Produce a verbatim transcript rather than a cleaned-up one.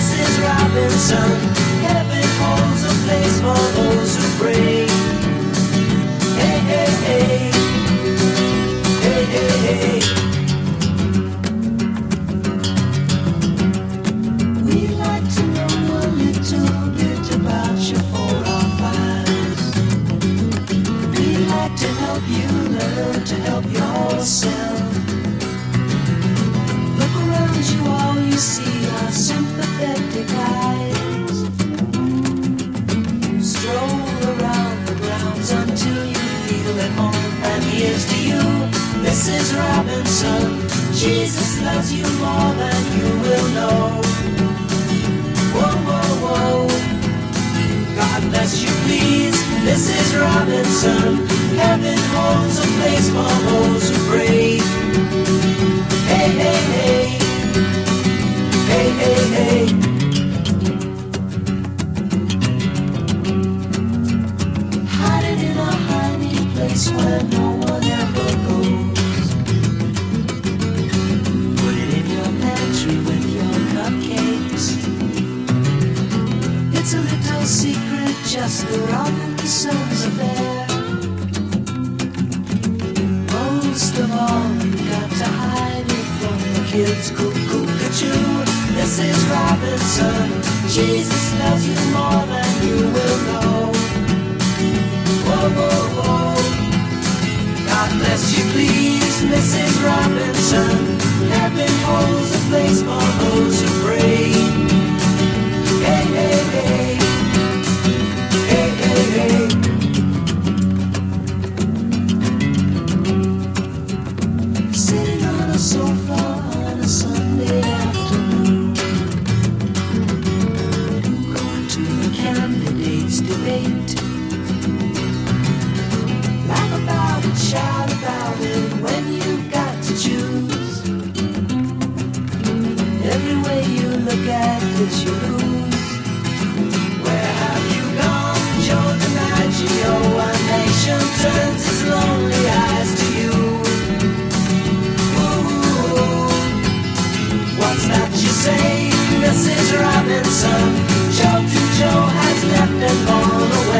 Missus Robinson. Heaven holds a place for those who pray. Hey, hey, hey. Hey, hey, hey. We'd like to know a little bit about your four or fives. We'd like to help you learn to help yourself. Look around you, all you see are sympathetic eyes. Stroll around the grounds until you feel at home. And here's to you, Missus Robinson. Jesus loves you more than you will know. Whoa, whoa, whoa. God bless you, please, Missus Robinson. Heaven holds a place for those who pray. Hey, hey, hey. Hey, hey, hey. Hiding in a hiding place where no one ever goes. Put it in your pantry with your cupcakes. It's a little secret, just the Robinsons affair. Most of all, you got to hide it from the kids. Cuckoo-cuckoo, Missus Robinson. Jesus loves you more than you will know. Whoa, whoa, whoa. God bless you, please, Missus Robinson. Heaven holds a place for those who pray. Hey, hey, hey. Hey, hey, hey. Sitting on a sofa on a Sunday afternoon, going to the candidates' debate. Laugh about it, shout about it when you've got to choose. Every way you look at it, you lose. Where have you gone, Joe DiMaggio? A nation turns its lonely eyes to you. Ooh, what's that you say, Missus Robinson? Joe to Joe has left and gone away.